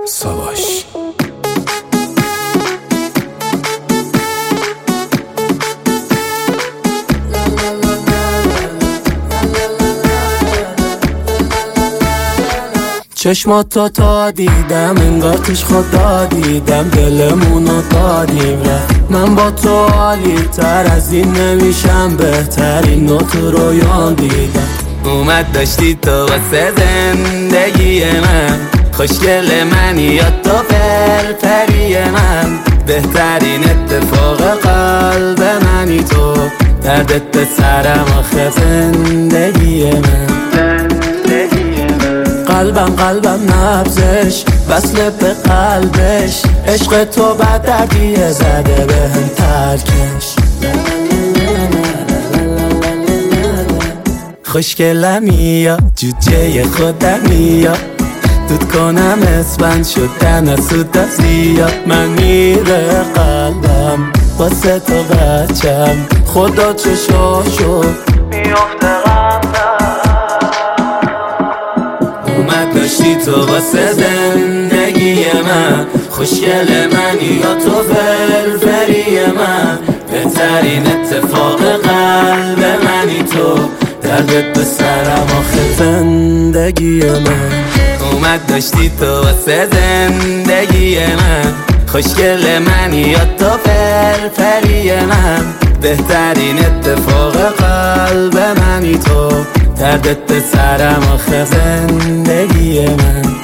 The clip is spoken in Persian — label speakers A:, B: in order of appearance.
A: ساواش چشماتو تا دیدم انگار توش خدا دیدم، دلمونو دادیم من با تو عالی تر از این نمیشم، بهترین نوت رویان دیدم. اومد داشتی تو واسه زندگی من، خوشگل منی یا تو پری من، بهترین اتفاق قلب منی تو، دردت به سرم آخه زندگی من. قلبم نبزش وصل به قلبش، عشق تو بددیه زده به هم ترکش. خوشگلمی یا جوجه خودمی یا دود کنم اسبند شدن از سودازی، من میره قلبم واسه تو بچم، خدا چشاشو میفته غمم. اومد داشتی تو واسه زندگی من، خوشگل منی یا تو فرفری من، بهترین اتفاق قلب منی تو، دردت به سرم آخه زندگی من. اومد داشتی تو واسه زندگی من، خوشگل منی یا تو فرفری من، بهترین اتفاق قلب منی تو، دردت به سرم آخه زندگی من.